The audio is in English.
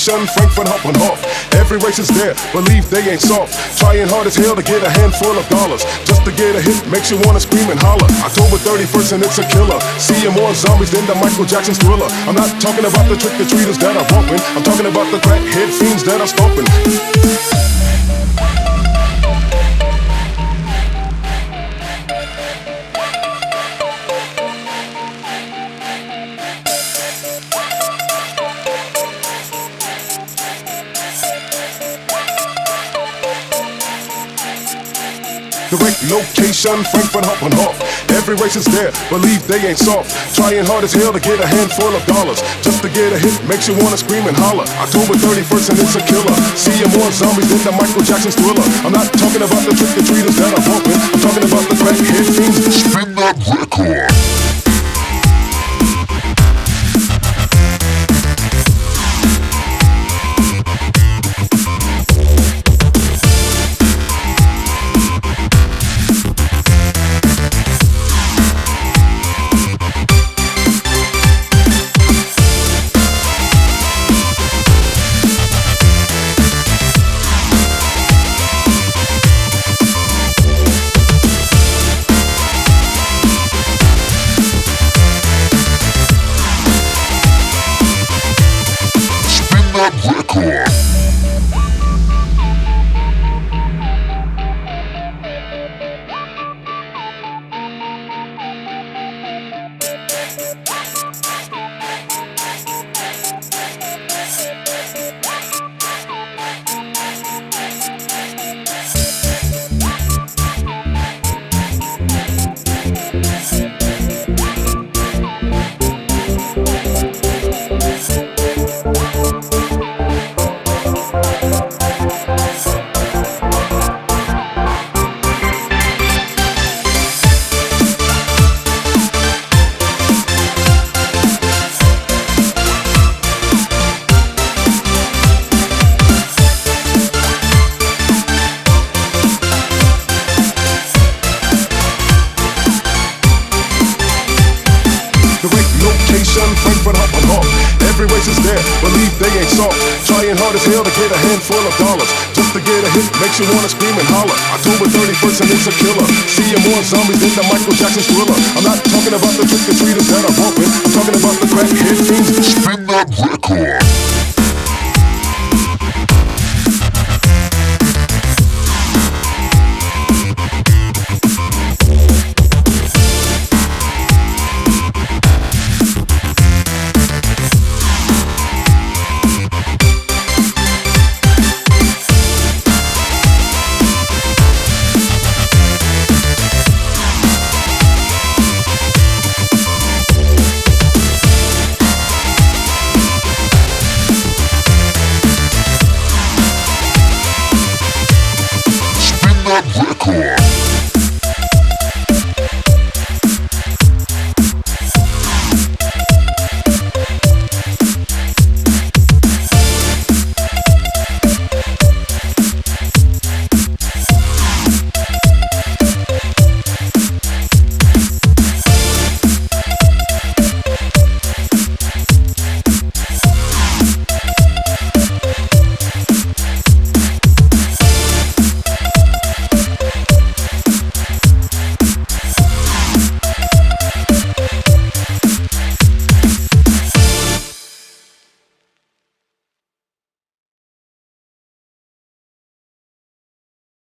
location, Frankfurt Hauptbahnhof. Every race is there, believe they ain't soft. Trying hard as hell to get a handful of dollars. Just to get a hit makes you wanna scream and holler. October 31st and it's a killer. Seeing more zombies than the Michael Jackson's Thriller. I'm not talking about the trick-or-treaters that are bumping. I'm talking about the crackhead fiends that are stomping. The right location, Frankfurt Hauptbahnhof. Every race is there, believe they ain't soft. Trying hard as hell to get a handful of dollars. Just to get a hit makes you wanna scream and holler. October 31st and it's a killer. Seeing more zombies than the Michael Jackson's Thriller. I'm not talking about the trick-or-treaters that are bumping. I'm talking about the crackhead fiends. Spin that record. Record. Frankfurt Hauptbahnhof. Every race is there, believe they ain't soft. Trying hard as hell to get a handful of dollars. Just to get a hit makes you wanna scream and holler. October 31st and it's a killer. Seeing more zombies than the Michael Jackson's Thriller. I'm not talking about the trick-or-treaters that are bumping. I'm talking about the crackhead fiends. Spin that record. Record.